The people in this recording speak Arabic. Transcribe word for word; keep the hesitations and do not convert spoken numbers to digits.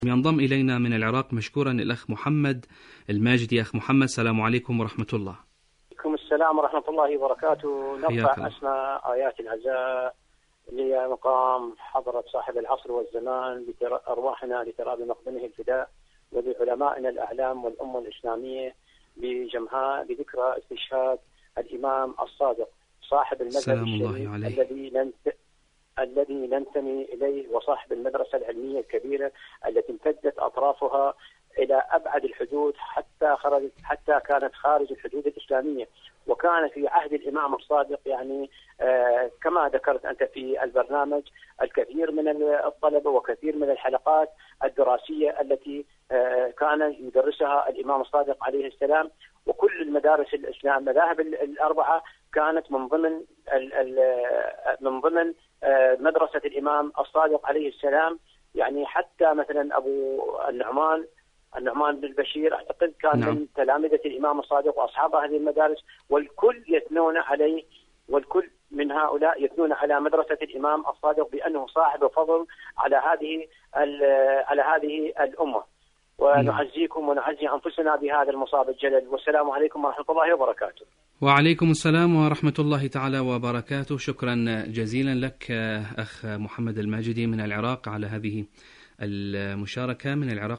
ينضم إلينا من العراق مشكورا الأخ محمد الماجدي. أخ محمد، السلام عليكم ورحمة الله. عليكم السلام ورحمة الله وبركاته. نرفع أسماء آيات العزاء لمقام حضرة صاحب العصر والزمان أرواحنا لتراب مقدمه الفداء، ولعلمائنا الأعلام والأمة الإسلامية بجمعاء بذكرى استشهاد الإمام الصادق صاحب المذهب الشريف الذي ننت... الذي ننتمي إليه، وصاحب المدرسة العلمية الكبيرة التي امتدت أطرافها إلى أبعد الحدود حتى خرجت حتى كانت خارج الحدود الإسلامية. وكان في عهد الإمام الصادق يعني آه كما ذكرت أنت في البرنامج الكثير من الطلبة وكثير من الحلقات الدراسية التي آه كان يدرسها الإمام الصادق عليه السلام. وكل المدارس الإسلام مذاهب الأربعة كانت من ضمن ال ال من ضمن آه مدرسة الإمام الصادق عليه السلام. يعني حتى مثلا أبو النعمان النعمان بن بشير أعتقد كان نعم. من تلامذة الإمام الصادق وأصحاب هذه المدارس، والكل يثنون عليه، والكل من هؤلاء يثنون على مدرسة الإمام الصادق بأنه صاحب فضل على هذه على هذه الأمة. ونعزيكم ونعزي أنفسنا بهذا المصاب الجلل. والسلام عليكم ورحمة الله وبركاته. وعليكم السلام ورحمة الله تعالى وبركاته. شكرا جزيلا لك أخ محمد الماجدي من العراق على هذه المشاركة من العراق.